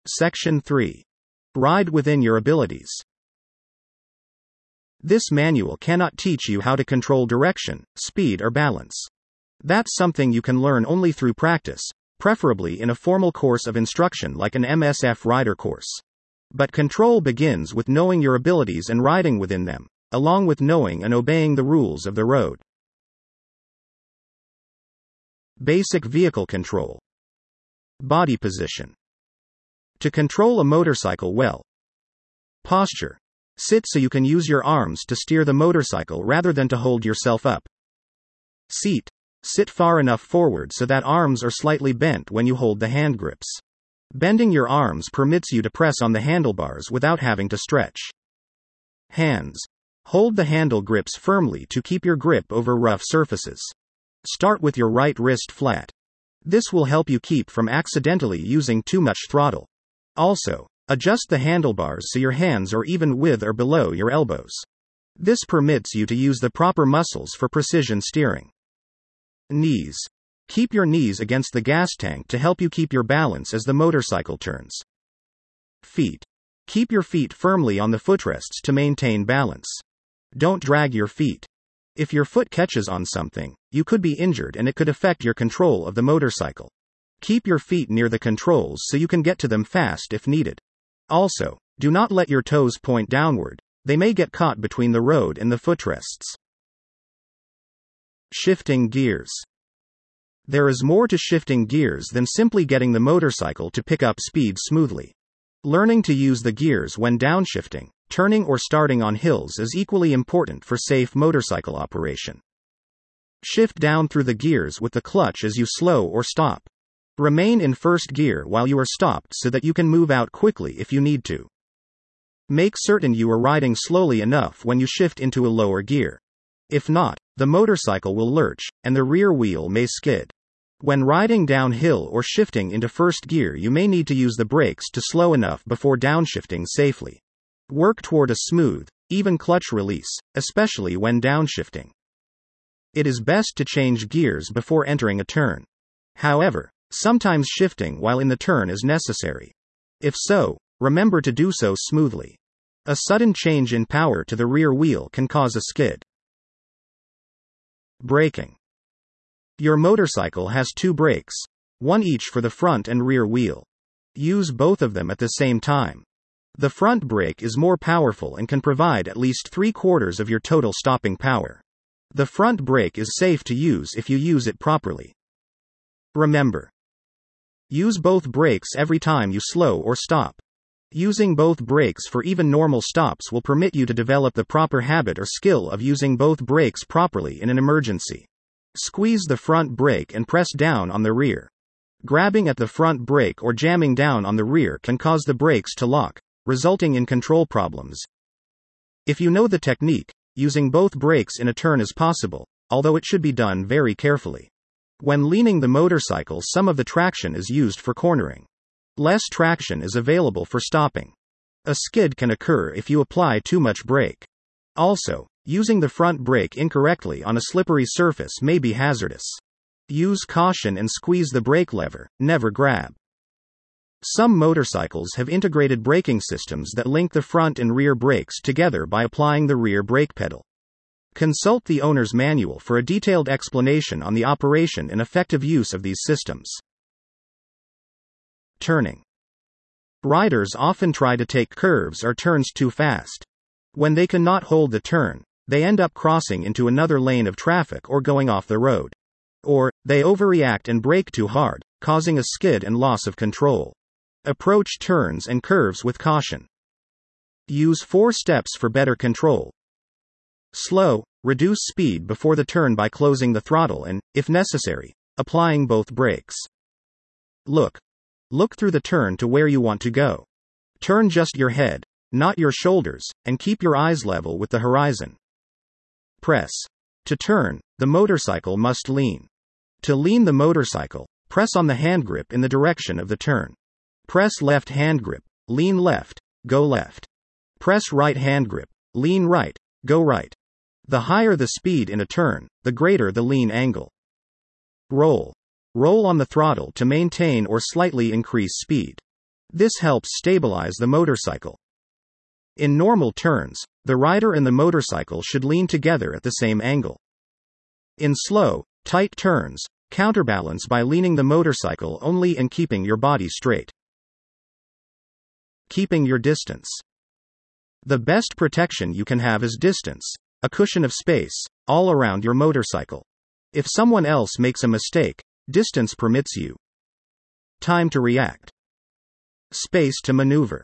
Section 3. Ride within your abilities. This manual cannot teach you how to control direction, speed, or balance. That's something you can learn only through practice, preferably in a formal course of instruction like an MSF rider course. But control begins with knowing your abilities and riding within them, along with knowing and obeying the rules of the road. Basic vehicle control. Body position. To control a motorcycle well. Posture. Sit so you can use your arms to steer the motorcycle rather than to hold yourself up. Seat. Sit far enough forward so that arms are slightly bent when you hold the hand grips. Bending your arms permits you to press on the handlebars without having to stretch. Hands. Hold the handle grips firmly to keep your grip over rough surfaces. Start with your right wrist flat. This will help you keep from accidentally using too much throttle. Also, adjust the handlebars so your hands are even with or below your elbows. This permits you to use the proper muscles for precision steering. Knees. Keep your knees against the gas tank to help you keep your balance as the motorcycle turns. Feet. Keep your feet firmly on the footrests to maintain balance. Don't drag your feet. If your foot catches on something, you could be injured and it could affect your control of the motorcycle. Keep your feet near the controls so you can get to them fast if needed. Also, do not let your toes point downward, they may get caught between the road and the footrests. Shifting gears. There is more to shifting gears than simply getting the motorcycle to pick up speed smoothly. Learning to use the gears when downshifting, turning or starting on hills is equally important for safe motorcycle operation. Shift down through the gears with the clutch as you slow or stop. Remain in first gear while you are stopped so that you can move out quickly if you need to. Make certain you are riding slowly enough when you shift into a lower gear. If not, the motorcycle will lurch, and the rear wheel may skid. When riding downhill or shifting into first gear, you may need to use the brakes to slow enough before downshifting safely. Work toward a smooth, even clutch release, especially when downshifting. It is best to change gears before entering a turn. However, sometimes shifting while in the turn is necessary. If so, remember to do so smoothly. A sudden change in power to the rear wheel can cause a skid. Braking. Your motorcycle has two brakes, one each for the front and rear wheel. Use both of them at the same time. The front brake is more powerful and can provide at least 3/4 of your total stopping power. The front brake is safe to use if you use it properly. Remember, use both brakes every time you slow or stop. Using both brakes for even normal stops will permit you to develop the proper habit or skill of using both brakes properly in an emergency. Squeeze the front brake and press down on the rear. Grabbing at the front brake or jamming down on the rear can cause the brakes to lock, resulting in control problems. If you know the technique, using both brakes in a turn is possible, although it should be done very carefully. When leaning the motorcycle, some of the traction is used for cornering. Less traction is available for stopping. A skid can occur if you apply too much brake. Also, using the front brake incorrectly on a slippery surface may be hazardous. Use caution and squeeze the brake lever, never grab. Some motorcycles have integrated braking systems that link the front and rear brakes together by applying the rear brake pedal. Consult the owner's manual for a detailed explanation on the operation and effective use of these systems. Turning. Riders often try to take curves or turns too fast. When they cannot hold the turn, they end up crossing into another lane of traffic or going off the road. Or, they overreact and brake too hard, causing a skid and loss of control. Approach turns and curves with caution. Use 4 steps for better control. Slow, reduce speed before the turn by closing the throttle and, if necessary, applying both brakes. Look through the turn to where you want to go. Turn just your head, not your shoulders, and keep your eyes level with the horizon. Press. To turn, the motorcycle must lean. To lean the motorcycle, press on the hand grip in the direction of the turn. Press left hand grip, lean left, go left. Press right hand grip, lean right, go right. The higher the speed in a turn, the greater the lean angle. Roll. Roll on the throttle to maintain or slightly increase speed. This helps stabilize the motorcycle. In normal turns, the rider and the motorcycle should lean together at the same angle. In slow, tight turns, counterbalance by leaning the motorcycle only and keeping your body straight. Keeping your distance. The best protection you can have is distance, a cushion of space, all around your motorcycle. If someone else makes a mistake, distance permits you time to react, space to maneuver.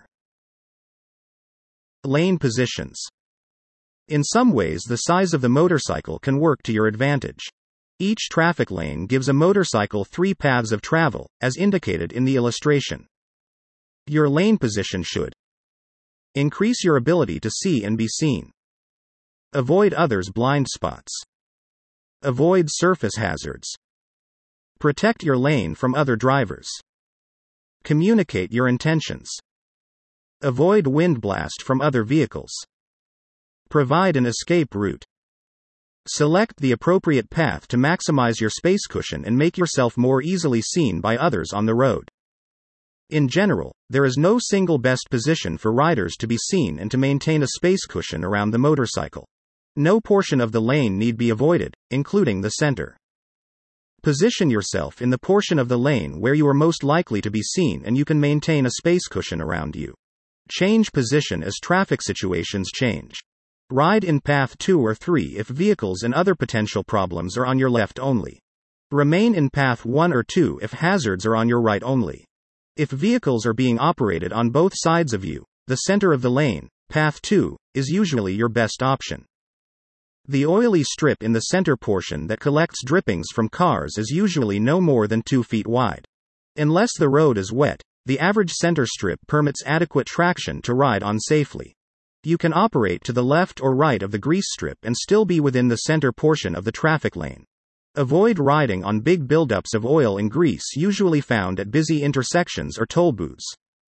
Lane positions. In some ways, the size of the motorcycle can work to your advantage. Each traffic lane gives a motorcycle 3 paths of travel, as indicated in the illustration. Your lane position should increase your ability to see and be seen. Avoid others' blind spots. Avoid surface hazards. Protect your lane from other drivers. Communicate your intentions. Avoid wind blast from other vehicles. Provide an escape route. Select the appropriate path to maximize your space cushion and make yourself more easily seen by others on the road. In general, there is no single best position for riders to be seen and to maintain a space cushion around the motorcycle. No portion of the lane need be avoided, including the center. Position yourself in the portion of the lane where you are most likely to be seen and you can maintain a space cushion around you. Change position as traffic situations change. Ride in path 2 or 3 if vehicles and other potential problems are on your left only. Remain in path 1 or 2 if hazards are on your right only. If vehicles are being operated on both sides of you, the center of the lane, path 2, is usually your best option. The oily strip in the center portion that collects drippings from cars is usually no more than 2 feet wide. Unless the road is wet, the average center strip permits adequate traction to ride on safely. You can operate to the left or right of the grease strip and still be within the center portion of the traffic lane. Avoid riding on big buildups of oil and grease usually found at busy intersections or toll booths.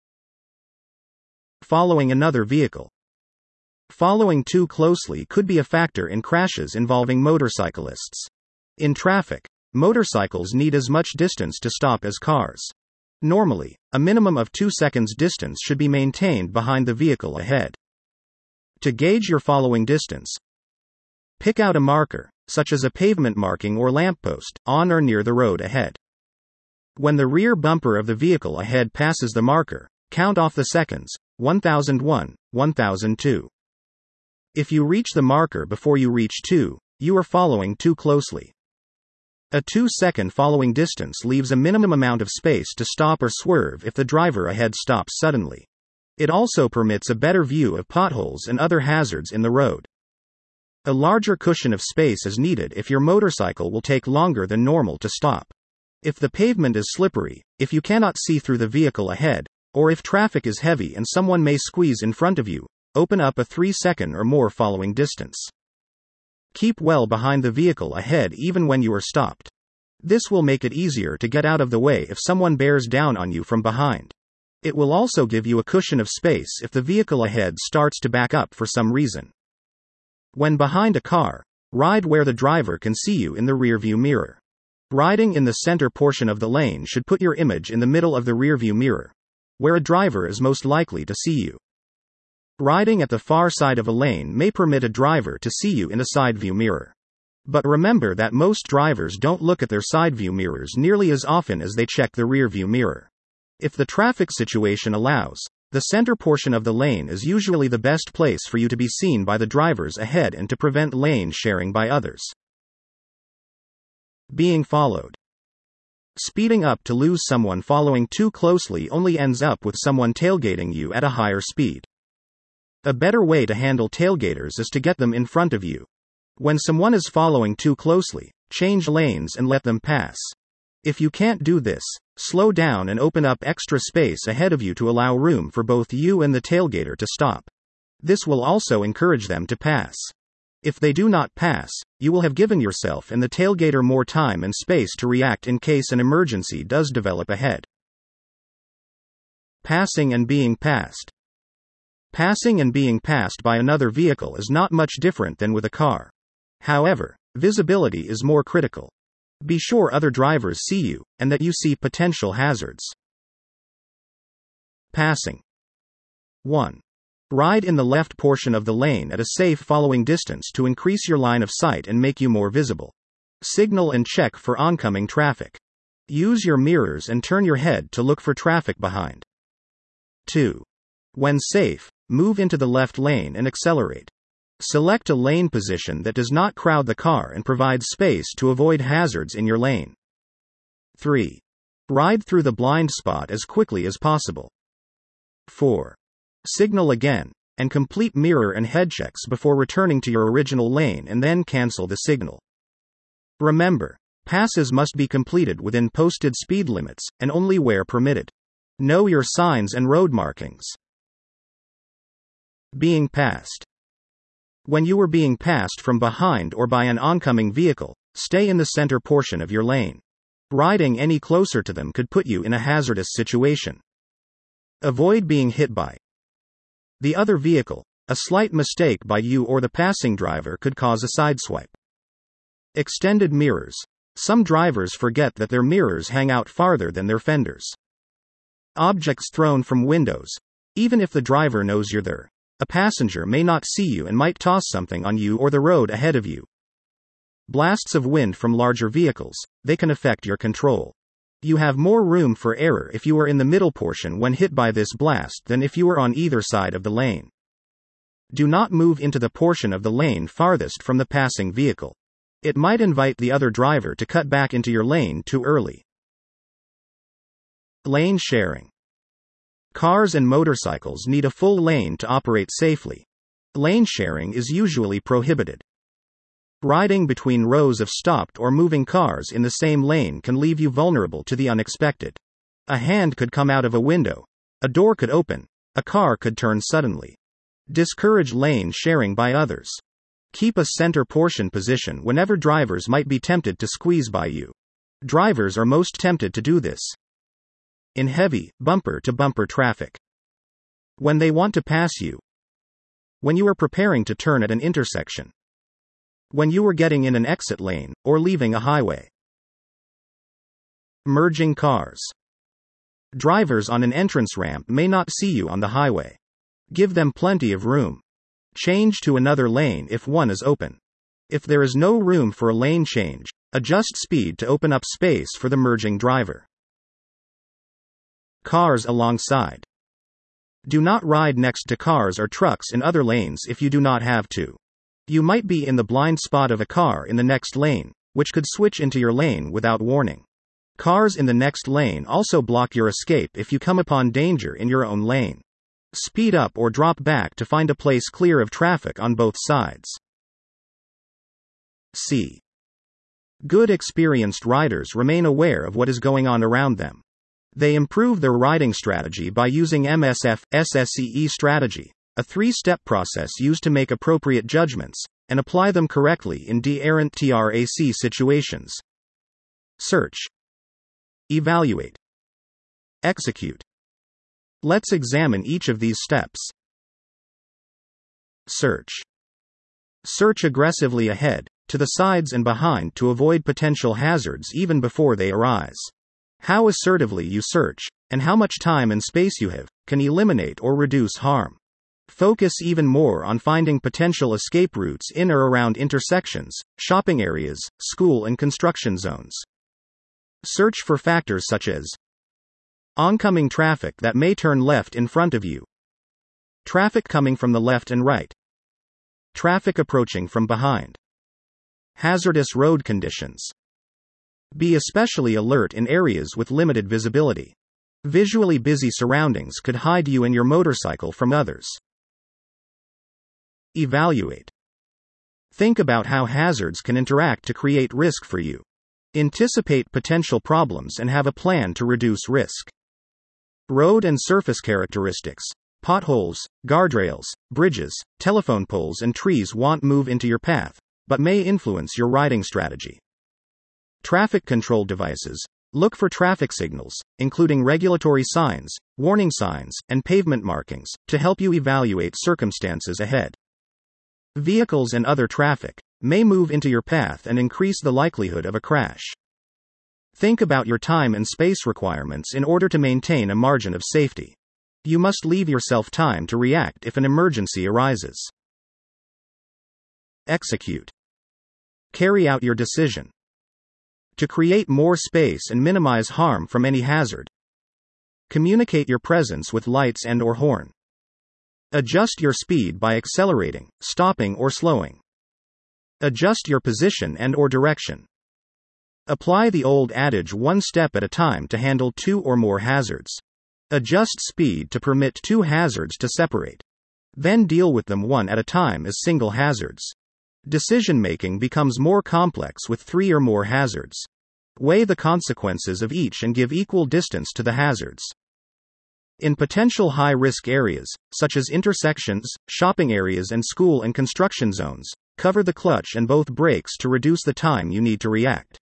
Following another vehicle. Following too closely could be a factor in crashes involving motorcyclists. In traffic, motorcycles need as much distance to stop as cars. Normally, a minimum of 2 seconds distance should be maintained behind the vehicle ahead. To gauge your following distance, pick out a marker, such as a pavement marking or lamppost, on or near the road ahead. When the rear bumper of the vehicle ahead passes the marker, count off the seconds, 1001, 1002. If you reach the marker before you reach 2, you are following too closely. A 2-second following distance leaves a minimum amount of space to stop or swerve if the driver ahead stops suddenly. It also permits a better view of potholes and other hazards in the road. A larger cushion of space is needed if your motorcycle will take longer than normal to stop. If the pavement is slippery, if you cannot see through the vehicle ahead, or if traffic is heavy and someone may squeeze in front of you, open up a 3-second or more following distance. Keep well behind the vehicle ahead even when you are stopped. This will make it easier to get out of the way if someone bears down on you from behind. It will also give you a cushion of space if the vehicle ahead starts to back up for some reason. When behind a car, ride where the driver can see you in the rearview mirror. Riding in the center portion of the lane should put your image in the middle of the rearview mirror, where a driver is most likely to see you. Riding at the far side of a lane may permit a driver to see you in a side view mirror. But remember that most drivers don't look at their side view mirrors nearly as often as they check the rear view mirror. If the traffic situation allows, the center portion of the lane is usually the best place for you to be seen by the drivers ahead and to prevent lane sharing by others. Being followed. Speeding up to lose someone following too closely only ends up with someone tailgating you at a higher speed. A better way to handle tailgaters is to get them in front of you. When someone is following too closely, change lanes and let them pass. If you can't do this, slow down and open up extra space ahead of you to allow room for both you and the tailgater to stop. This will also encourage them to pass. If they do not pass, you will have given yourself and the tailgater more time and space to react in case an emergency does develop ahead. Passing and being passed. Passing and being passed by another vehicle is not much different than with a car. However, visibility is more critical. Be sure other drivers see you, and that you see potential hazards. passing. 1. Ride in the left portion of the lane at a safe following distance to increase your line of sight and make you more visible. Signal and check for oncoming traffic. Use your mirrors and turn your head to look for traffic behind. 2. When safe, move into the left lane and accelerate. Select a lane position that does not crowd the car and provides space to avoid hazards in your lane. 3. Ride through the blind spot as quickly as possible. 4. Signal again, and complete mirror and head checks before returning to your original lane and then cancel the signal. Remember, passes must be completed within posted speed limits, and only where permitted. Know your signs and road markings. Being passed. When you are being passed from behind or by an oncoming vehicle, stay in the center portion of your lane. Riding any closer to them could put you in a hazardous situation. Avoid being hit by the other vehicle. A slight mistake by you or the passing driver could cause a sideswipe. Extended mirrors. Some drivers forget that their mirrors hang out farther than their fenders. Objects thrown from windows. Even if the driver knows you're there, a passenger may not see you and might toss something on you or the road ahead of you. Blasts of wind from larger vehicles. They can affect your control. You have more room for error if you are in the middle portion when hit by this blast than if you are on either side of the lane. Do not move into the portion of the lane farthest from the passing vehicle. It might invite the other driver to cut back into your lane too early. Lane sharing. Cars and motorcycles need a full lane to operate safely. Lane sharing is usually prohibited. Riding between rows of stopped or moving cars in the same lane can leave you vulnerable to the unexpected. A hand could come out of a window. A door could open. A car could turn suddenly. Discourage lane sharing by others. Keep a center portion position whenever drivers might be tempted to squeeze by you. Drivers are most tempted to do this in heavy, bumper-to-bumper traffic. When they want to pass you. When you are preparing to turn at an intersection. When you are getting in an exit lane, or leaving a highway. Merging cars. Drivers on an entrance ramp may not see you on the highway. Give them plenty of room. Change to another lane if one is open. If there is no room for a lane change, adjust speed to open up space for the merging driver. Cars alongside. Do not ride next to cars or trucks in other lanes if you do not have to. You might be in the blind spot of a car in the next lane, which could switch into your lane without warning. Cars in the next lane also block your escape if you come upon danger in your own lane. Speed up or drop back to find a place clear of traffic on both sides. C. Good experienced riders remain aware of what is going on around them. They improve their riding strategy by using MSF/SSCE strategy, a three-step process used to make appropriate judgments, and apply them correctly in errant TRAC situations. Search. Evaluate. Execute. Let's examine each of these steps. Search. Search aggressively ahead, to the sides and behind to avoid potential hazards even before they arise. How assertively you search, and how much time and space you have, can eliminate or reduce harm. Focus even more on finding potential escape routes in or around intersections, shopping areas, school and construction zones. Search for factors such as oncoming traffic that may turn left in front of you, traffic coming from the left and right, traffic approaching from behind, hazardous road conditions. Be especially alert in areas with limited visibility. Visually busy surroundings could hide you and your motorcycle from others. Evaluate. Think about how hazards can interact to create risk for you. Anticipate potential problems and have a plan to reduce risk. Road and surface characteristics. Potholes, guardrails, bridges, telephone poles and trees won't move into your path, but may influence your riding strategy. Traffic control devices. Look for traffic signals, including regulatory signs, warning signs, and pavement markings, to help you evaluate circumstances ahead. Vehicles and other traffic may move into your path and increase the likelihood of a crash. Think about your time and space requirements in order to maintain a margin of safety. You must leave yourself time to react if an emergency arises. Execute. Carry out your decision. To create more space and minimize harm from any hazard. Communicate your presence with lights and/or horn. Adjust your speed by accelerating, stopping or slowing. Adjust your position and/or direction. Apply the old adage one step at a time to handle two or more hazards. Adjust speed to permit two hazards to separate. Then deal with them one at a time as single hazards. Decision-making becomes more complex with three or more hazards. Weigh the consequences of each and give equal distance to the hazards. In potential high-risk areas, such as intersections, shopping areas and school and construction zones, cover the clutch and both brakes to reduce the time you need to react.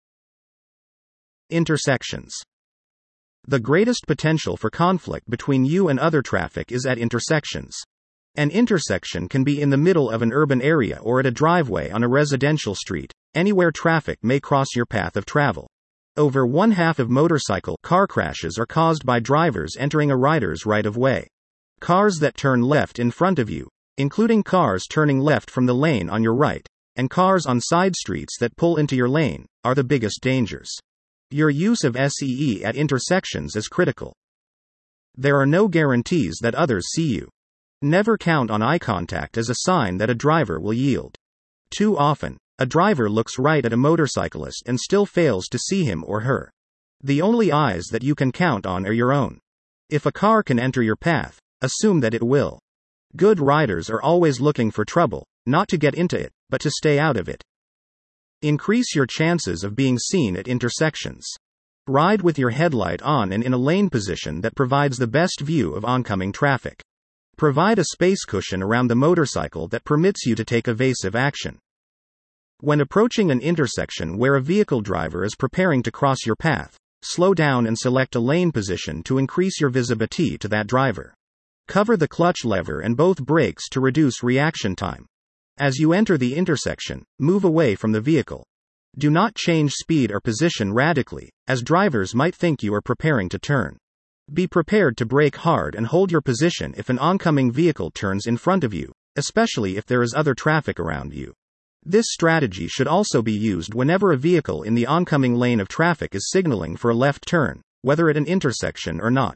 Intersections. The greatest potential for conflict between you and other traffic is at intersections. An intersection can be in the middle of an urban area or at a driveway on a residential street, anywhere traffic may cross your path of travel. Over one-half of motorcycle car crashes are caused by drivers entering a rider's right-of-way. Cars that turn left in front of you, including cars turning left from the lane on your right, and cars on side streets that pull into your lane, are the biggest dangers. Your use of SEE at intersections is critical. There are no guarantees that others see you. Never count on eye contact as a sign that a driver will yield. Too often, a driver looks right at a motorcyclist and still fails to see him or her. The only eyes that you can count on are your own. If a car can enter your path, assume that it will. Good riders are always looking for trouble, not to get into it, but to stay out of it. Increase your chances of being seen at intersections. Ride with your headlight on and in a lane position that provides the best view of oncoming traffic. Provide a space cushion around the motorcycle that permits you to take evasive action. When approaching an intersection where a vehicle driver is preparing to cross your path, slow down and select a lane position to increase your visibility to that driver. Cover the clutch lever and both brakes to reduce reaction time. As you enter the intersection, move away from the vehicle. Do not change speed or position radically, as drivers might think you are preparing to turn. Be prepared to brake hard and hold your position if an oncoming vehicle turns in front of you, especially if there is other traffic around you. This strategy should also be used whenever a vehicle in the oncoming lane of traffic is signaling for a left turn, whether at an intersection or not.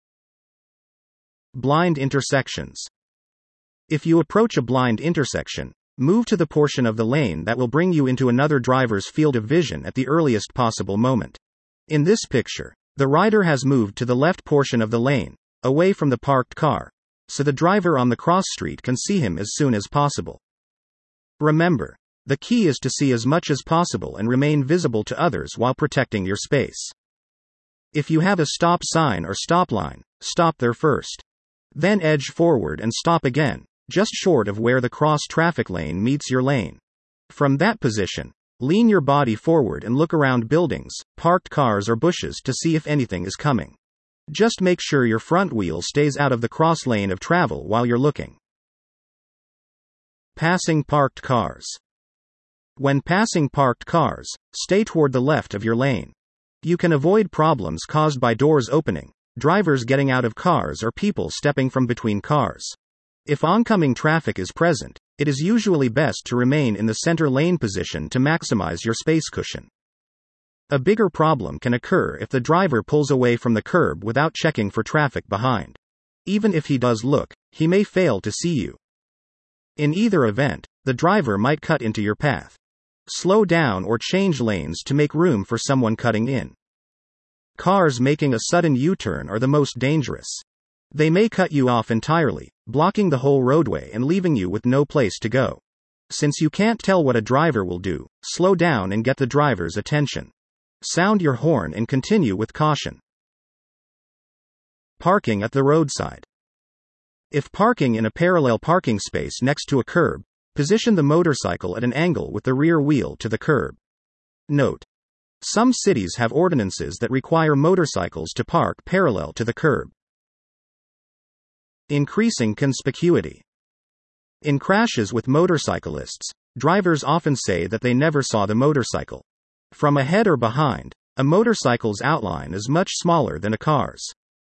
Blind intersections. If you approach a blind intersection, move to the portion of the lane that will bring you into another driver's field of vision at the earliest possible moment. In this picture, the rider has moved to the left portion of the lane, away from the parked car, so the driver on the cross street can see him as soon as possible. Remember, the key is to see as much as possible and remain visible to others while protecting your space. If you have a stop sign or stop line, stop there first. Then edge forward and stop again, just short of where the cross traffic lane meets your lane. From that position, lean your body forward and look around buildings, parked cars or bushes to see if anything is coming. Just make sure your front wheel stays out of the cross lane of travel while you're looking. Passing parked cars. When passing parked cars, stay toward the left of your lane. You can avoid problems caused by doors opening, drivers getting out of cars or people stepping from between cars. If oncoming traffic is present, it is usually best to remain in the center lane position to maximize your space cushion. A bigger problem can occur if the driver pulls away from the curb without checking for traffic behind. Even if he does look, he may fail to see you. In either event, the driver might cut into your path. Slow down or change lanes to make room for someone cutting in. Cars making a sudden U-turn are the most dangerous. They may cut you off entirely, blocking the whole roadway and leaving you with no place to go. Since you can't tell what a driver will do, slow down and get the driver's attention. Sound your horn and continue with caution. Parking at the roadside. If parking in a parallel parking space next to a curb, position the motorcycle at an angle with the rear wheel to the curb. Note: some cities have ordinances that require motorcycles to park parallel to the curb. Increasing conspicuity. In crashes with motorcyclists, drivers often say that they never saw the motorcycle. From ahead or behind, a motorcycle's outline is much smaller than a car's.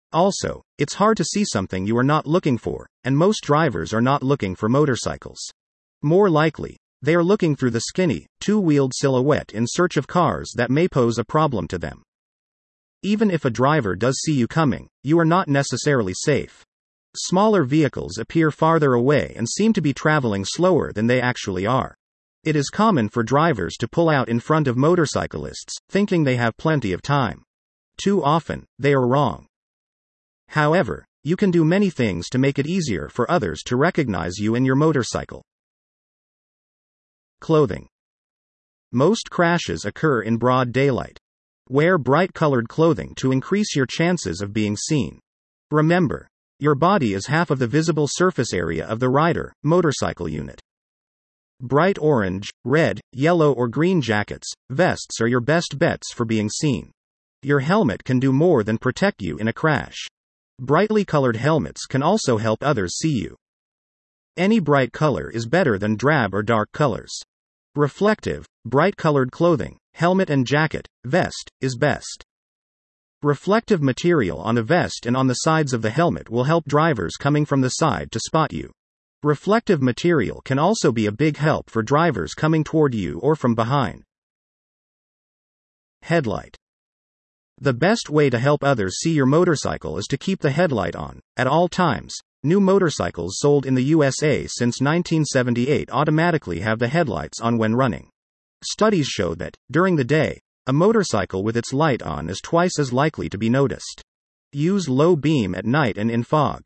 Also, it's hard to see something you are not looking for, and most drivers are not looking for motorcycles. More likely, they are looking through the skinny, two-wheeled silhouette in search of cars that may pose a problem to them. Even if a driver does see you coming, you are not necessarily safe. Smaller vehicles appear farther away and seem to be traveling slower than they actually are. It is common for drivers to pull out in front of motorcyclists, thinking they have plenty of time. Too often, they are wrong. However, you can do many things to make it easier for others to recognize you and your motorcycle. Clothing. Most crashes occur in broad daylight. Wear bright-colored clothing to increase your chances of being seen. Remember, your body is half of the visible surface area of the rider, motorcycle unit. Bright orange, red, yellow or green jackets, vests are your best bets for being seen. Your helmet can do more than protect you in a crash. Brightly colored helmets can also help others see you. Any bright color is better than drab or dark colors. Reflective, bright-colored clothing, helmet and jacket, vest, is best. Reflective material on a vest and on the sides of the helmet will help drivers coming from the side to spot you. Reflective material can also be a big help for drivers coming toward you or from behind. Headlight. The best way to help others see your motorcycle is to keep the headlight on, at all times. New motorcycles sold in the USA since 1978 automatically have the headlights on when running. Studies show that, during the day, a motorcycle with its light on is twice as likely to be noticed. Use low beam at night and in fog.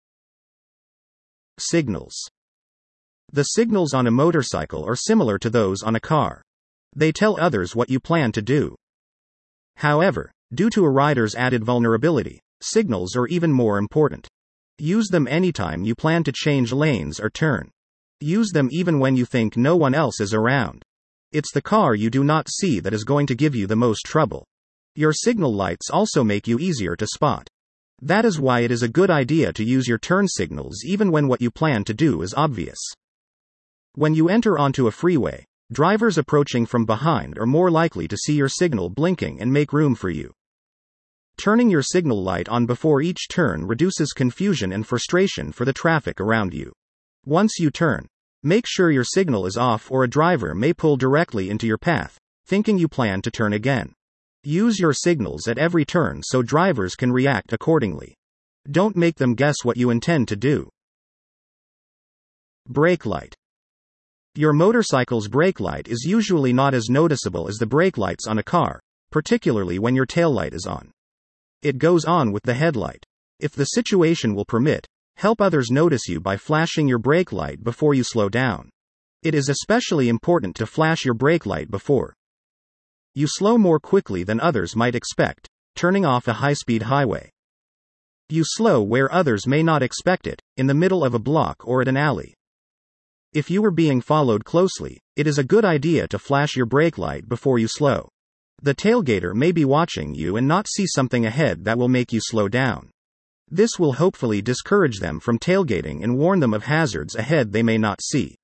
Signals. The signals on a motorcycle are similar to those on a car. They tell others what you plan to do. However, due to a rider's added vulnerability, signals are even more important. Use them anytime you plan to change lanes or turn. Use them even when you think no one else is around. It's the car you do not see that is going to give you the most trouble. Your signal lights also make you easier to spot. That is why it is a good idea to use your turn signals even when what you plan to do is obvious. When you enter onto a freeway, drivers approaching from behind are more likely to see your signal blinking and make room for you. Turning your signal light on before each turn reduces confusion and frustration for the traffic around you. Once you turn, make sure your signal is off or a driver may pull directly into your path, thinking you plan to turn again. Use your signals at every turn so drivers can react accordingly. Don't make them guess what you intend to do. Brake light. Your motorcycle's brake light is usually not as noticeable as the brake lights on a car, particularly when your taillight is on. It goes on with the headlight. If the situation will permit, help others notice you by flashing your brake light before you slow down. It is especially important to flash your brake light before you slow more quickly than others might expect, turning off a high-speed highway. You slow where others may not expect it, in the middle of a block or at an alley. If you are being followed closely, it is a good idea to flash your brake light before you slow. The tailgater may be watching you and not see something ahead that will make you slow down. This will hopefully discourage them from tailgating and warn them of hazards ahead they may not see.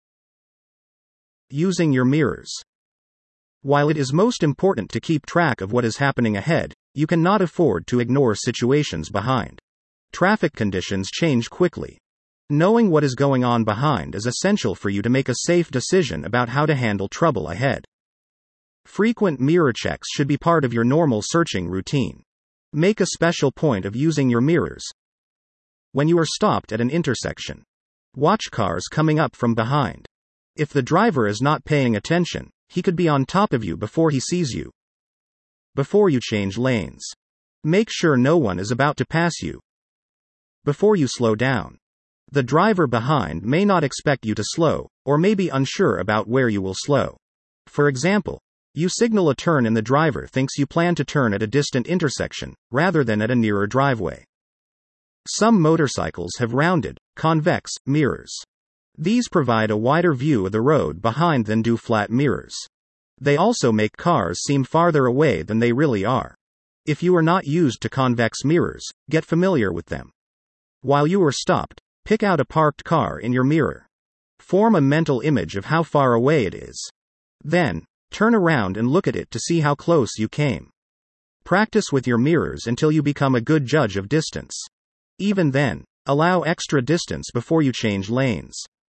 Using your mirrors. While it is most important to keep track of what is happening ahead, you cannot afford to ignore situations behind. Traffic conditions change quickly. Knowing what is going on behind is essential for you to make a safe decision about how to handle trouble ahead. Frequent mirror checks should be part of your normal searching routine. Make a special point of using your mirrors when you are stopped at an intersection. Watch cars coming up from behind. If the driver is not paying attention, he could be on top of you before he sees you. Before you change lanes, make sure no one is about to pass you. Before you slow down, the driver behind may not expect you to slow, or may be unsure about where you will slow. For example, you signal a turn and the driver thinks you plan to turn at a distant intersection, rather than at a nearer driveway. Some motorcycles have rounded, convex, mirrors. These provide a wider view of the road behind than do flat mirrors. They also make cars seem farther away than they really are. If you are not used to convex mirrors, get familiar with them. While you are stopped, pick out a parked car in your mirror. Form a mental image of how far away it is. Then, turn around and look at it to see how close you came. Practice with your mirrors until you become a good judge of distance. Even then, allow extra distance before you change lanes.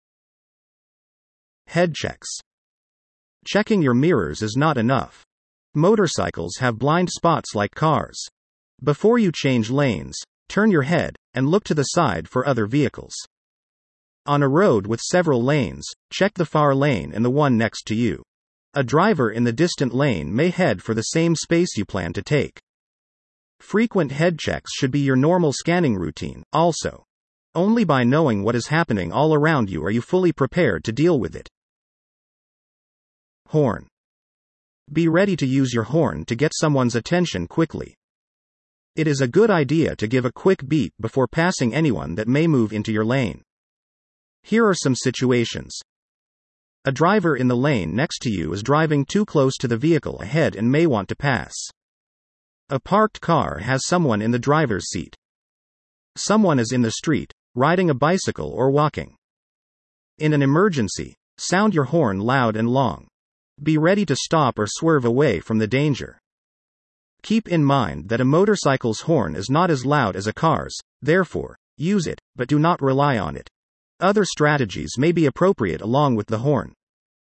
Head checks. Checking your mirrors is not enough. Motorcycles have blind spots like cars. Before you change lanes, turn your head and look to the side for other vehicles. On a road with several lanes, check the far lane and the one next to you. A driver in the distant lane may head for the same space you plan to take. Frequent head checks should be your normal scanning routine, also. Only by knowing what is happening all around you are you fully prepared to deal with it. Horn. Be ready to use your horn to get someone's attention quickly. It is a good idea to give a quick beep before passing anyone that may move into your lane. Here are some situations. A driver in the lane next to you is driving too close to the vehicle ahead and may want to pass. A parked car has someone in the driver's seat. Someone is in the street, riding a bicycle or walking. In an emergency, sound your horn loud and long. Be ready to stop or swerve away from the danger. Keep in mind that a motorcycle's horn is not as loud as a car's, therefore, use it, but do not rely on it. Other strategies may be appropriate along with the horn.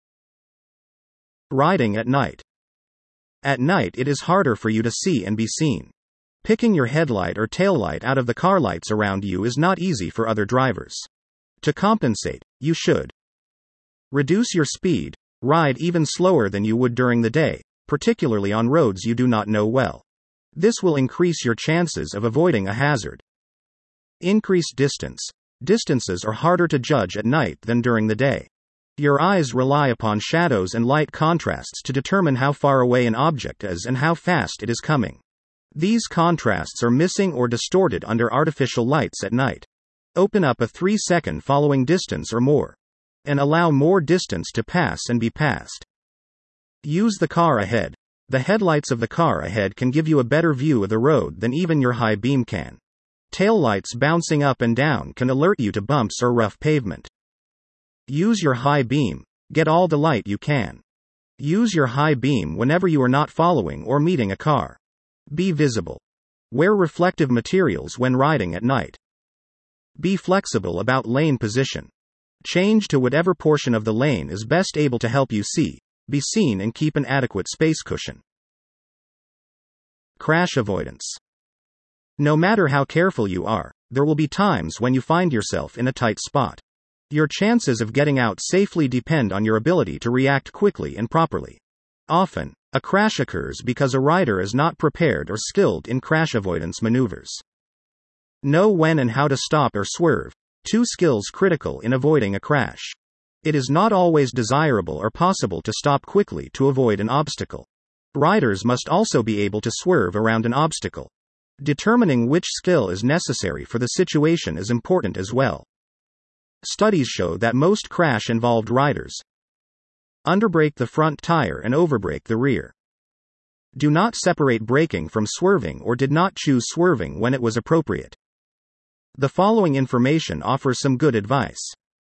Riding at night. At night it is harder for you to see and be seen. Picking your headlight or taillight out of the car lights around you is not easy for other drivers. To compensate, you should reduce your speed, ride even slower than you would during the day, particularly on roads you do not know well. This will increase your chances of avoiding a hazard. Increase distance. Distances are harder to judge at night than during the day. Your eyes rely upon shadows and light contrasts to determine how far away an object is and how fast it is coming. These contrasts are missing or distorted under artificial lights at night. Open up a 3-second following distance or more, and allow more distance to pass and be passed. Use the car ahead. The headlights of the car ahead can give you a better view of the road than even your high beam can. Taillights bouncing up and down can alert you to bumps or rough pavement. Use your high beam. Get all the light you can. Use your high beam whenever you are not following or meeting a car. Be visible. Wear reflective materials when riding at night. Be flexible about lane position. Change to whatever portion of the lane is best able to help you see, be seen and keep an adequate space cushion. Crash avoidance. No matter how careful you are, there will be times when you find yourself in a tight spot. Your chances of getting out safely depend on your ability to react quickly and properly. Often, a crash occurs because a rider is not prepared or skilled in crash avoidance maneuvers. Know when and how to stop or swerve, two skills critical in avoiding a crash. It is not always desirable or possible to stop quickly to avoid an obstacle. Riders must also be able to swerve around an obstacle. Determining which skill is necessary for the situation is important as well. Studies show that most crash-involved riders underbrake the front tire and overbrake the rear. Do not separate braking from swerving or did not choose swerving when it was appropriate. The following information offers some good advice.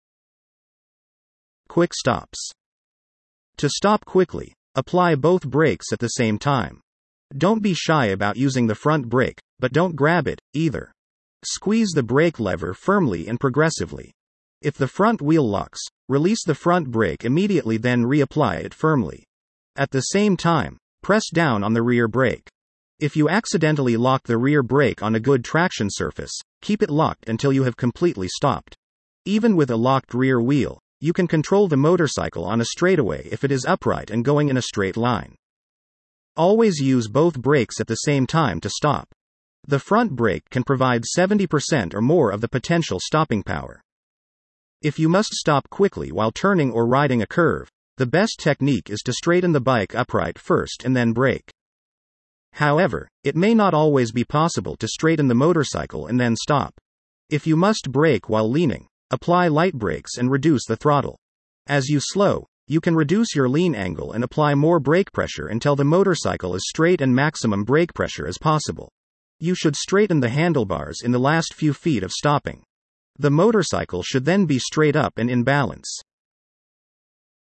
Quick stops. To stop quickly, apply both brakes at the same time. Don't be shy about using the front brake, but don't grab it, either. Squeeze the brake lever firmly and progressively. If the front wheel locks, release the front brake immediately, then reapply it firmly. At the same time, press down on the rear brake. If you accidentally lock the rear brake on a good traction surface, keep it locked until you have completely stopped. Even with a locked rear wheel, you can control the motorcycle on a straightaway if it is upright and going in a straight line. Always use both brakes at the same time to stop. The front brake can provide 70% or more of the potential stopping power. If you must stop quickly while turning or riding a curve, the best technique is to straighten the bike upright first and then brake. However, it may not always be possible to straighten the motorcycle and then stop. If you must brake while leaning, apply light brakes and reduce the throttle. As you slow, you can reduce your lean angle and apply more brake pressure until the motorcycle is straight and maximum brake pressure as possible. You should straighten the handlebars in the last few feet of stopping. The motorcycle should then be straight up and in balance.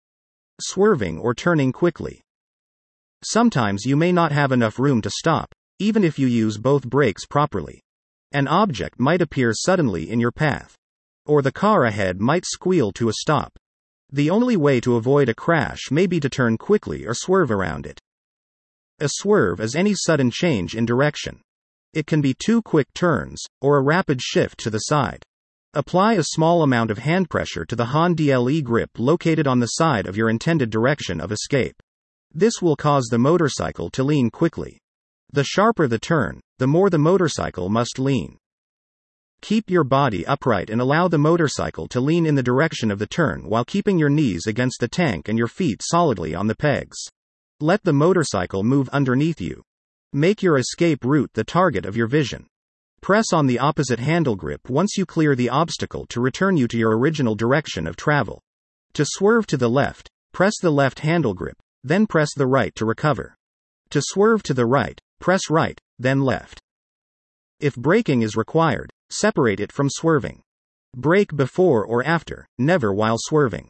Swerving or turning quickly. Sometimes you may not have enough room to stop, even if you use both brakes properly. An object might appear suddenly in your path, or the car ahead might squeal to a stop. The only way to avoid a crash may be to turn quickly or swerve around it. A swerve is any sudden change in direction. It can be 2 quick turns, or a rapid shift to the side. Apply a small amount of hand pressure to the HON-DLE grip located on the side of your intended direction of escape. This will cause the motorcycle to lean quickly. The sharper the turn, the more the motorcycle must lean. Keep your body upright and allow the motorcycle to lean in the direction of the turn while keeping your knees against the tank and your feet solidly on the pegs. Let the motorcycle move underneath you. Make your escape route the target of your vision. Press on the opposite handle grip once you clear the obstacle to return you to your original direction of travel. To swerve to the left, press the left handle grip, then press the right to recover. To swerve to the right, press right, then left. If braking is required, separate it from swerving. Brake before or after, never while swerving.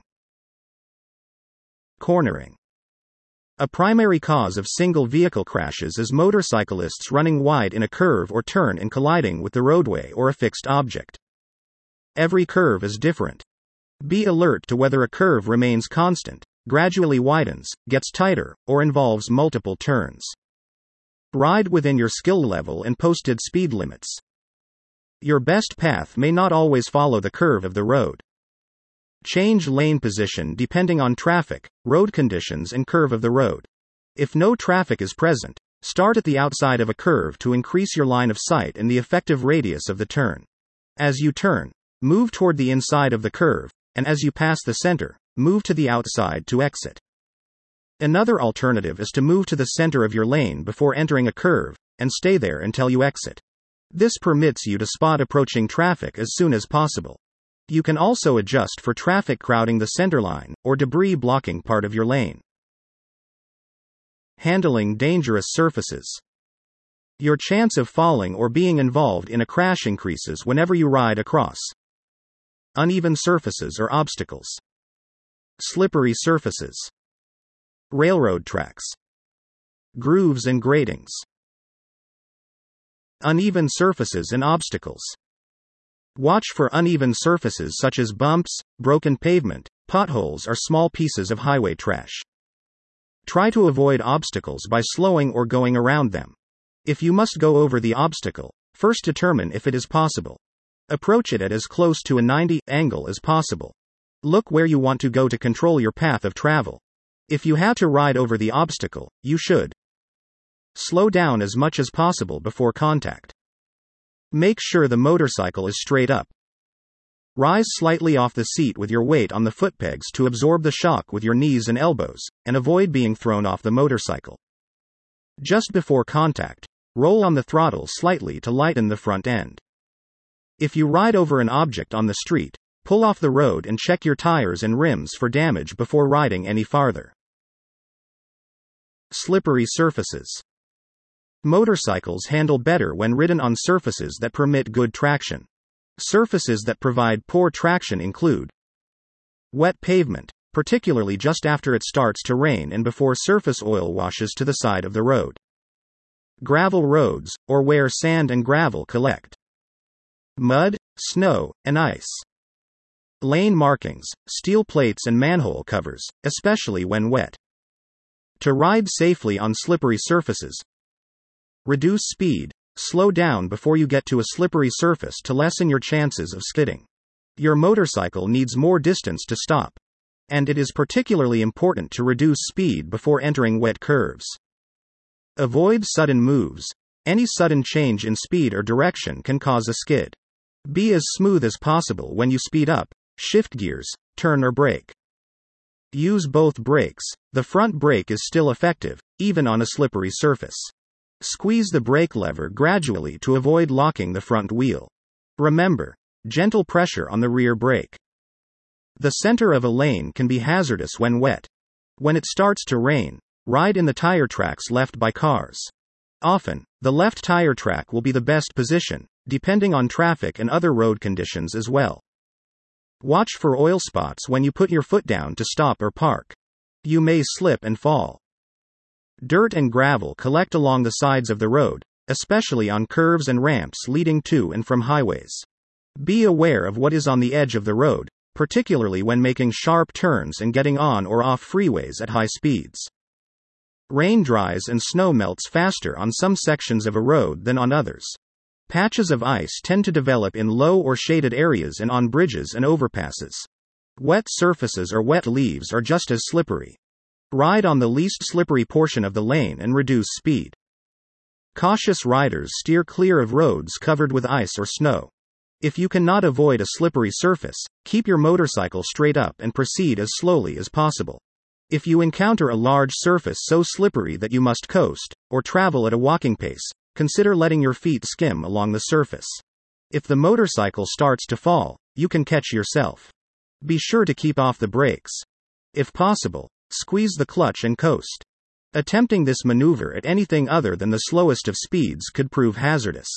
Cornering. A primary cause of single vehicle crashes is motorcyclists running wide in a curve or turn and colliding with the roadway or a fixed object. Every curve is different. Be alert to whether a curve remains constant, gradually widens, gets tighter, or involves multiple turns. Ride within your skill level and posted speed limits. Your best path may not always follow the curve of the road. Change lane position depending on traffic, road conditions, and curve of the road. If no traffic is present, start at the outside of a curve to increase your line of sight and the effective radius of the turn. As you turn, move toward the inside of the curve, and as you pass the center, move to the outside to exit. Another alternative is to move to the center of your lane before entering a curve, and stay there until you exit. This permits you to spot approaching traffic as soon as possible. You can also adjust for traffic crowding the centerline, or debris blocking part of your lane. Handling dangerous surfaces. Your chance of falling or being involved in a crash increases whenever you ride across uneven surfaces or obstacles. Slippery surfaces. Railroad tracks. Grooves and gratings. Uneven surfaces and obstacles. Watch for uneven surfaces such as bumps, broken pavement, potholes, or small pieces of highway trash. Try to avoid obstacles by slowing or going around them. If you must go over the obstacle, first determine if it is possible. Approach it at as close to a 90 angle as possible. Look where you want to go to control your path of travel. If you have to ride over the obstacle, you should slow down as much as possible before contact. Make sure the motorcycle is straight up. Rise slightly off the seat with your weight on the footpegs to absorb the shock with your knees and elbows, and avoid being thrown off the motorcycle. Just before contact, roll on the throttle slightly to lighten the front end. If you ride over an object on the street, pull off the road and check your tires and rims for damage before riding any farther. Slippery surfaces. Motorcycles handle better when ridden on surfaces that permit good traction. Surfaces that provide poor traction include wet pavement, particularly just after it starts to rain and before surface oil washes to the side of the road. Gravel roads, or where sand and gravel collect. Mud, snow, and ice. Lane markings, steel plates, and manhole covers, especially when wet. To ride safely on slippery surfaces, reduce speed, slow down before you get to a slippery surface to lessen your chances of skidding. Your motorcycle needs more distance to stop. And it is particularly important to reduce speed before entering wet curves. Avoid sudden moves. Any sudden change in speed or direction can cause a skid. Be as smooth as possible when you speed up, shift gears, turn or brake. Use both brakes. The front brake is still effective, even on a slippery surface. Squeeze the brake lever gradually to avoid locking the front wheel. Remember, gentle pressure on the rear brake. The center of a lane can be hazardous when wet. When it starts to rain, ride in the tire tracks left by cars. Often, the left tire track will be the best position, depending on traffic and other road conditions as well. Watch for oil spots when you put your foot down to stop or park. You may slip and fall. Dirt and gravel collect along the sides of the road, especially on curves and ramps leading to and from highways. Be aware of what is on the edge of the road, particularly when making sharp turns and getting on or off freeways at high speeds. Rain dries and snow melts faster on some sections of a road than on others. Patches of ice tend to develop in low or shaded areas and on bridges and overpasses. Wet surfaces or wet leaves are just as slippery. Ride on the least slippery portion of the lane and reduce speed. Cautious riders steer clear of roads covered with ice or snow. If you cannot avoid a slippery surface, keep your motorcycle straight up and proceed as slowly as possible. If you encounter a large surface so slippery that you must coast, or travel at a walking pace, consider letting your feet skim along the surface. If the motorcycle starts to fall, you can catch yourself. Be sure to keep off the brakes. If possible, squeeze the clutch and coast. Attempting this maneuver at anything other than the slowest of speeds could prove hazardous.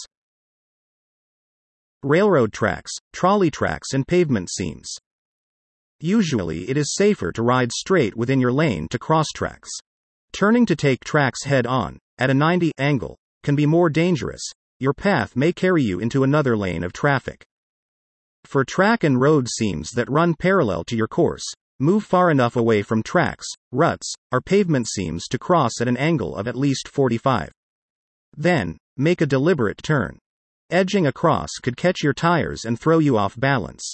Railroad tracks, trolley tracks, and pavement seams. Usually it is safer to ride straight within your lane to cross tracks. Turning to take tracks head on, at a 90 angle, can be more dangerous. Your path may carry you into another lane of traffic. For track and road seams that run parallel to your course, move far enough away from tracks, ruts, or pavement seams to cross at an angle of at least 45. Then, make a deliberate turn. Edging across could catch your tires and throw you off balance.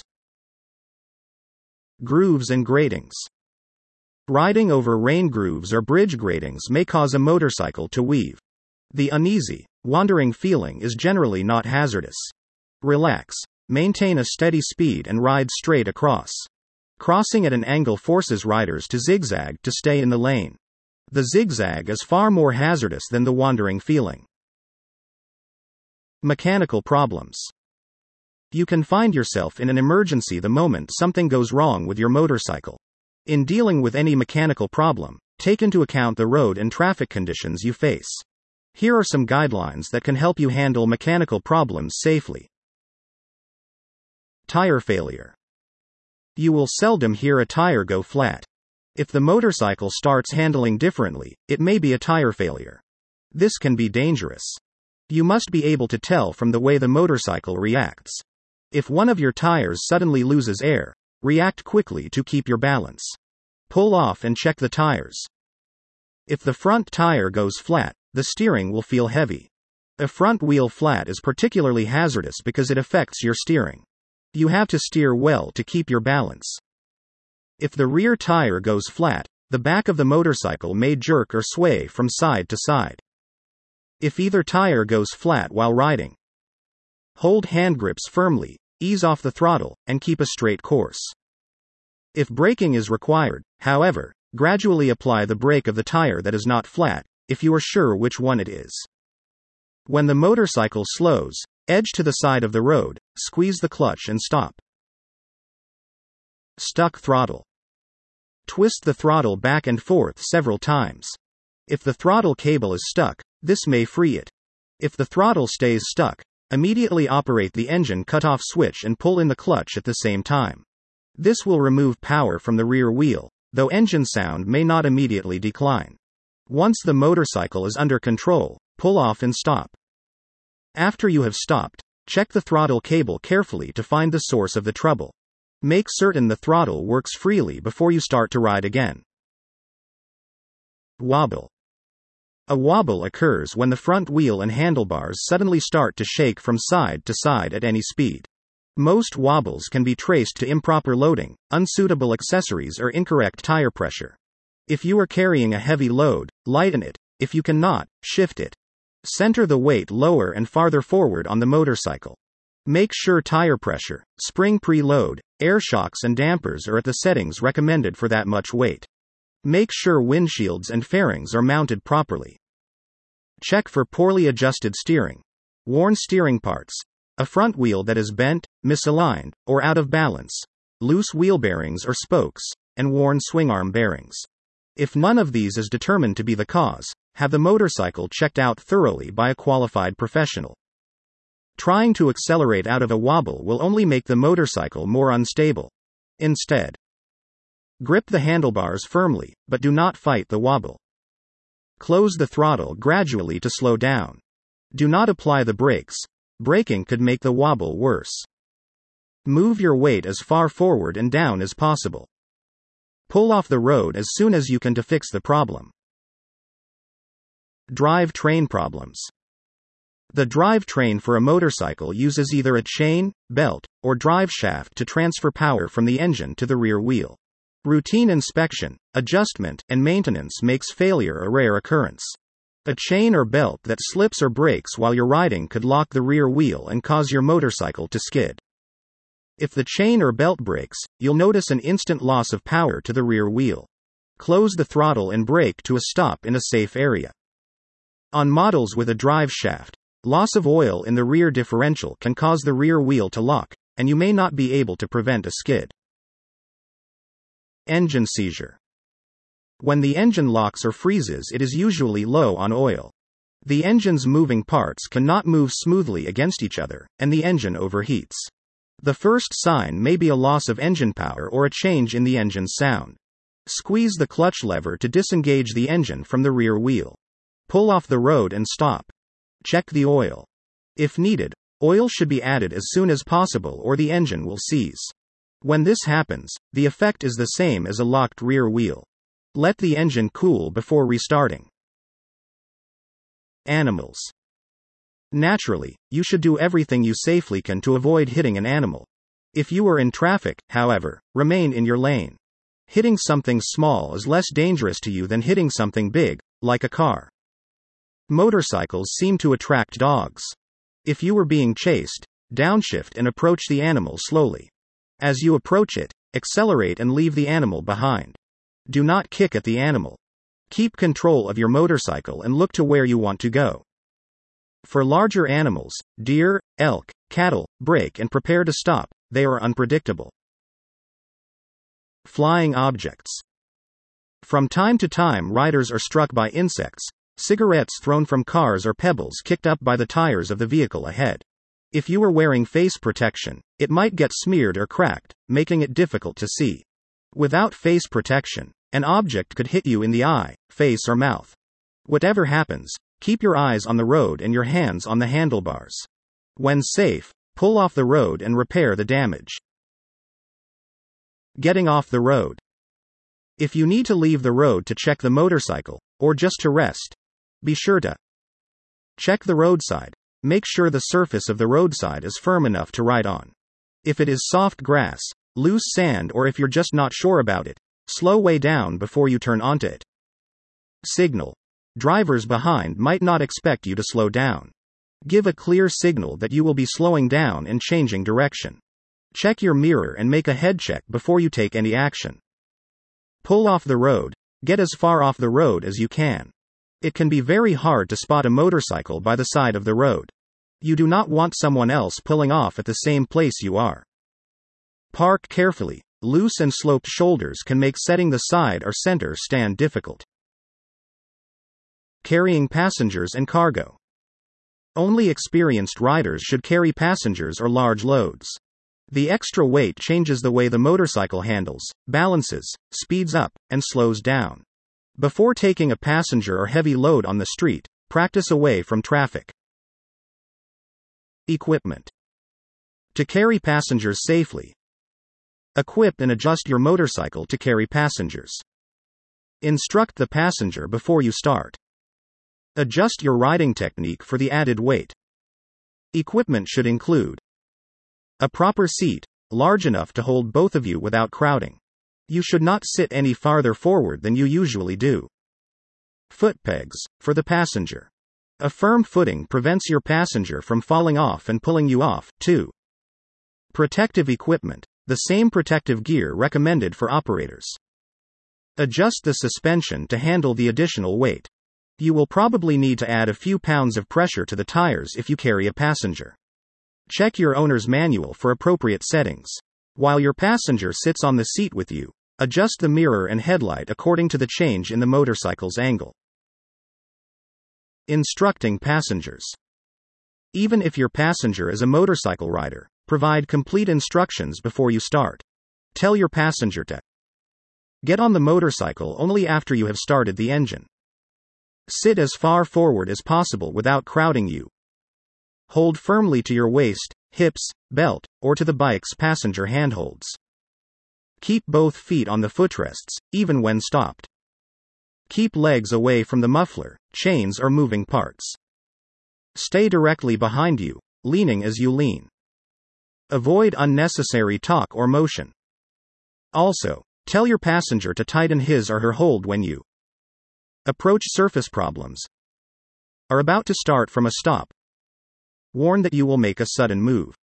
Grooves and gratings. Riding over rain grooves or bridge gratings may cause a motorcycle to weave. The uneasy, wandering feeling is generally not hazardous. Relax, maintain a steady speed and ride straight across. Crossing at an angle forces riders to zigzag to stay in the lane. The zigzag is far more hazardous than the wandering feeling. Mechanical problems. You can find yourself in an emergency the moment something goes wrong with your motorcycle. In dealing with any mechanical problem, take into account the road and traffic conditions you face. Here are some guidelines that can help you handle mechanical problems safely. Tire failure. You will seldom hear a tire go flat. If the motorcycle starts handling differently, it may be a tire failure. This can be dangerous. You must be able to tell from the way the motorcycle reacts. If one of your tires suddenly loses air, react quickly to keep your balance. Pull off and check the tires. If the front tire goes flat, the steering will feel heavy. A front wheel flat is particularly hazardous because it affects your steering. You have to steer well to keep your balance. If the rear tire goes flat, the back of the motorcycle may jerk or sway from side to side. If either tire goes flat while riding, hold hand grips firmly, ease off the throttle, and keep a straight course. If braking is required, however, gradually apply the brake of the tire that is not flat, if you are sure which one it is. When the motorcycle slows, edge to the side of the road, squeeze the clutch and stop. Stuck throttle. Twist the throttle back and forth several times. If the throttle cable is stuck, this may free it. If the throttle stays stuck, immediately operate the engine cutoff switch and pull in the clutch at the same time. This will remove power from the rear wheel, though engine sound may not immediately decline. Once the motorcycle is under control, pull off and stop. After you have stopped, check the throttle cable carefully to find the source of the trouble. Make certain the throttle works freely before you start to ride again. Wobble. A wobble occurs when the front wheel and handlebars suddenly start to shake from side to side at any speed. Most wobbles can be traced to improper loading, unsuitable accessories, or incorrect tire pressure. If you are carrying a heavy load, lighten it. If you cannot, shift it. Center the weight lower and farther forward on the motorcycle. Make sure tire pressure, spring preload, air shocks and dampers are at the settings recommended for that much weight. Make sure windshields and fairings are mounted properly. Check for poorly adjusted steering. Worn steering parts. A front wheel that is bent, misaligned, or out of balance. Loose wheel bearings or spokes, and worn swingarm bearings. If none of these is determined to be the cause, have the motorcycle checked out thoroughly by a qualified professional. Trying to accelerate out of a wobble will only make the motorcycle more unstable. Instead, grip the handlebars firmly, but do not fight the wobble. Close the throttle gradually to slow down. Do not apply the brakes. Braking could make the wobble worse. Move your weight as far forward and down as possible. Pull off the road as soon as you can to fix the problem. Drive-train problems. The drivetrain for a motorcycle uses either a chain, belt, or drive shaft to transfer power from the engine to the rear wheel. Routine inspection, adjustment, and maintenance makes failure a rare occurrence. A chain or belt that slips or breaks while you're riding could lock the rear wheel and cause your motorcycle to skid. If the chain or belt breaks, you'll notice an instant loss of power to the rear wheel. Close the throttle and brake to a stop in a safe area. On models with a drive shaft, loss of oil in the rear differential can cause the rear wheel to lock, and you may not be able to prevent a skid. Engine seizure. When the engine locks or freezes, it is usually low on oil. The engine's moving parts cannot move smoothly against each other, and the engine overheats. The first sign may be a loss of engine power or a change in the engine's sound. Squeeze the clutch lever to disengage the engine from the rear wheel. Pull off the road and stop. Check the oil. If needed, oil should be added as soon as possible or the engine will seize. When this happens, the effect is the same as a locked rear wheel. Let the engine cool before restarting. Animals. Naturally, you should do everything you safely can to avoid hitting an animal. If you are in traffic, however, remain in your lane. Hitting something small is less dangerous to you than hitting something big, like a car. Motorcycles seem to attract dogs. If you are being chased, downshift and approach the animal slowly. As you approach it, accelerate and leave the animal behind. Do not kick at the animal. Keep control of your motorcycle and look to where you want to go. For larger animals, deer, elk, cattle, brake and prepare to stop. They are unpredictable. Flying objects. From time to time, riders are struck by insects, cigarettes thrown from cars or pebbles kicked up by the tires of the vehicle ahead. If you are wearing face protection, it might get smeared or cracked, making it difficult to see. Without face protection, an object could hit you in the eye, face or mouth. Whatever happens, keep your eyes on the road and your hands on the handlebars. When safe, pull off the road and repair the damage. Getting off the road. If you need to leave the road to check the motorcycle, or just to rest, be sure to check the roadside. Make sure the surface of the roadside is firm enough to ride on. If it is soft grass, loose sand, or if you're just not sure about it, slow way down before you turn onto it. Signal. Drivers behind might not expect you to slow down. Give a clear signal that you will be slowing down and changing direction. Check your mirror and make a head check before you take any action. Pull off the road. Get as far off the road as you can. It can be very hard to spot a motorcycle by the side of the road. You do not want someone else pulling off at the same place you are. Park carefully. Loose and sloped shoulders can make setting the side or center stand difficult. Carrying passengers and cargo. Only experienced riders should carry passengers or large loads. The extra weight changes the way the motorcycle handles, balances, speeds up, and slows down. Before taking a passenger or heavy load on the street, practice away from traffic. Equipment. To carry passengers safely, equip and adjust your motorcycle to carry passengers. Instruct the passenger before you start. Adjust your riding technique for the added weight. Equipment should include a proper seat, large enough to hold both of you without crowding. You should not sit any farther forward than you usually do. Foot pegs, for the passenger. A firm footing prevents your passenger from falling off and pulling you off, too. Protective equipment, the same protective gear recommended for operators. Adjust the suspension to handle the additional weight. You will probably need to add a few pounds of pressure to the tires if you carry a passenger. Check your owner's manual for appropriate settings. While your passenger sits on the seat with you, adjust the mirror and headlight according to the change in the motorcycle's angle. Instructing passengers. Even if your passenger is a motorcycle rider, provide complete instructions before you start. Tell your passenger to get on the motorcycle only after you have started the engine. Sit as far forward as possible without crowding you. Hold firmly to your waist, hips, belt, or to the bike's passenger handholds. Keep both feet on the footrests, even when stopped. Keep legs away from the muffler, chains, or moving parts. Stay directly behind you, leaning as you lean. Avoid unnecessary talk or motion. Also, tell your passenger to tighten his or her hold when you approach surface problems. Are about to start from a stop. Warn that you will make a sudden move.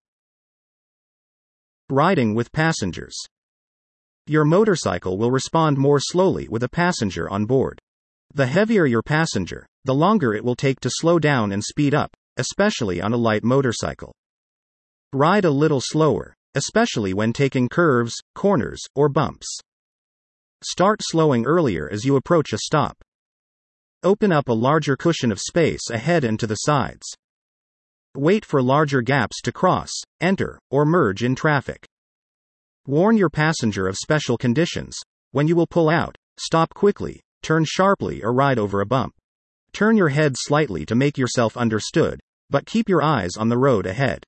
Riding with passengers. Your motorcycle will respond more slowly with a passenger on board. The heavier your passenger, the longer it will take to slow down and speed up, especially on a light motorcycle. Ride a little slower, especially when taking curves, corners, or bumps. Start slowing earlier as you approach a stop. Open up a larger cushion of space ahead and to the sides. Wait for larger gaps to cross, enter, or merge in traffic. Warn your passenger of special conditions. When you will pull out, stop quickly, turn sharply, or ride over a bump. Turn your head slightly to make yourself understood, but keep your eyes on the road ahead.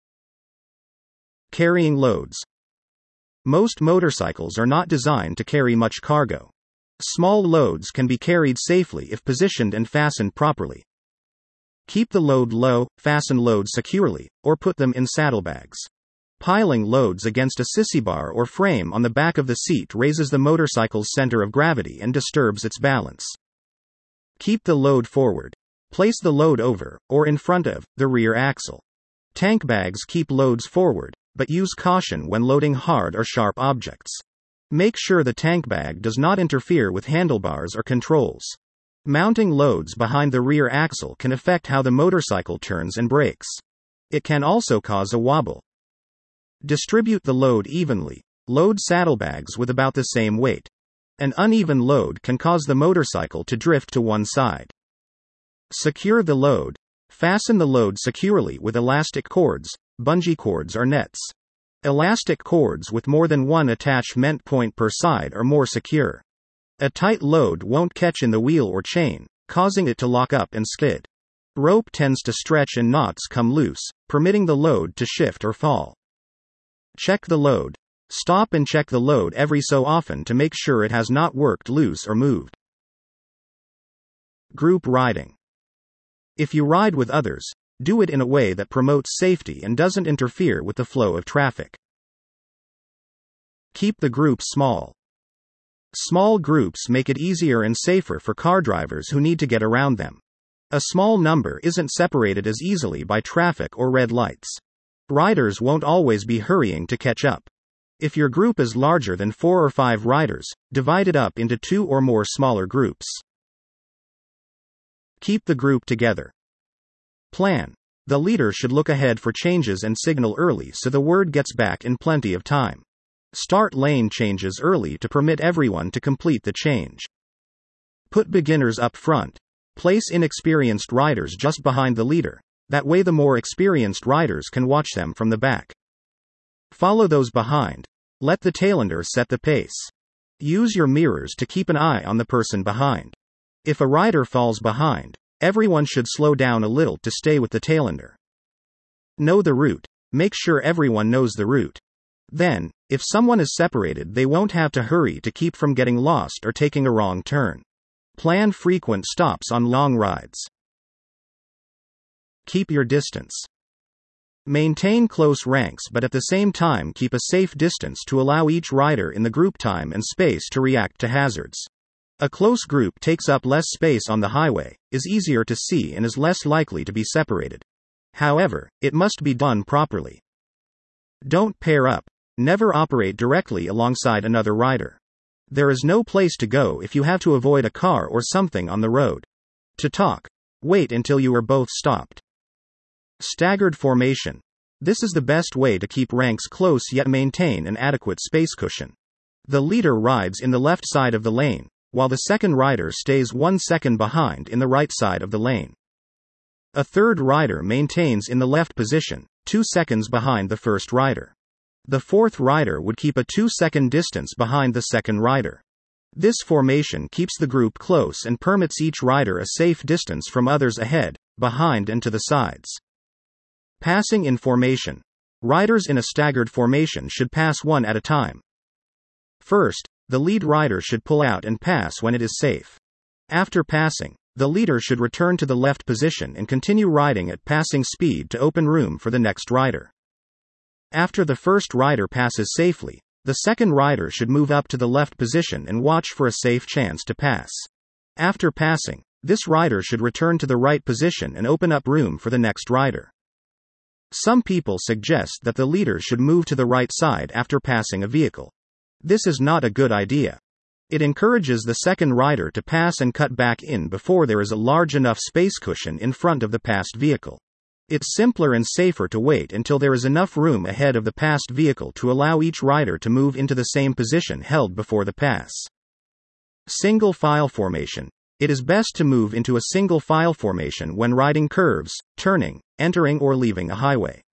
Carrying loads. Most motorcycles are not designed to carry much cargo. Small loads can be carried safely if positioned and fastened properly. Keep the load low, fasten loads securely, or put them in saddlebags. Piling loads against a sissy bar or frame on the back of the seat raises the motorcycle's center of gravity and disturbs its balance. Keep the load forward. Place the load over, or in front of, the rear axle. Tank bags keep loads forward, but use caution when loading hard or sharp objects. Make sure the tank bag does not interfere with handlebars or controls. Mounting loads behind the rear axle can affect how the motorcycle turns and brakes. It can also cause a wobble. Distribute the load evenly. Load saddlebags with about the same weight. An uneven load can cause the motorcycle to drift to one side. Secure the load. Fasten the load securely with elastic cords, bungee cords, or nets. Elastic cords with more than one attachment point per side are more secure. A tight load won't catch in the wheel or chain, causing it to lock up and skid. Rope tends to stretch and knots come loose, permitting the load to shift or fall. Check the load. Stop and check the load every so often to make sure it has not worked loose or moved. Group riding. If you ride with others, do it in a way that promotes safety and doesn't interfere with the flow of traffic. Keep the group small. Small groups make it easier and safer for car drivers who need to get around them. A small number isn't separated as easily by traffic or red lights. Riders won't always be hurrying to catch up. If your group is larger than 4 or 5 riders, divide it up into 2 or more smaller groups. Keep the group together. Plan. The leader should look ahead for changes and signal early so the word gets back in plenty of time. Start lane changes early to permit everyone to complete the change. Put beginners up front. Place inexperienced riders just behind the leader. That way the more experienced riders can watch them from the back. Follow those behind. Let the tailender set the pace. Use your mirrors to keep an eye on the person behind. If a rider falls behind, everyone should slow down a little to stay with the tailender. Know the route. Make sure everyone knows the route. Then, if someone is separated, they won't have to hurry to keep from getting lost or taking a wrong turn. Plan frequent stops on long rides. Keep your distance. Maintain close ranks, but at the same time keep a safe distance to allow each rider in the group time and space to react to hazards. A close group takes up less space on the highway, is easier to see, and is less likely to be separated. However, it must be done properly. Don't pair up. Never operate directly alongside another rider. There is no place to go if you have to avoid a car or something on the road. To talk, wait until you are both stopped. Staggered formation. This is the best way to keep ranks close yet maintain an adequate space cushion. The leader rides in the left side of the lane, while the second rider stays 1 second behind in the right side of the lane. A third rider maintains in the left position, 2 seconds behind the first rider. The fourth rider would keep a 2-second distance behind the second rider. This formation keeps the group close and permits each rider a safe distance from others ahead, behind, and to the sides. Passing in formation. Riders in a staggered formation should pass one at a time. First, the lead rider should pull out and pass when it is safe. After passing, the leader should return to the left position and continue riding at passing speed to open room for the next rider. After the first rider passes safely, the second rider should move up to the left position and watch for a safe chance to pass. After passing, this rider should return to the right position and open up room for the next rider. Some people suggest that the leader should move to the right side after passing a vehicle. This is not a good idea. It encourages the second rider to pass and cut back in before there is a large enough space cushion in front of the passed vehicle. It's simpler and safer to wait until there is enough room ahead of the passed vehicle to allow each rider to move into the same position held before the pass. Single file formation. It is best to move into a single file formation when riding curves, turning, entering or leaving a highway.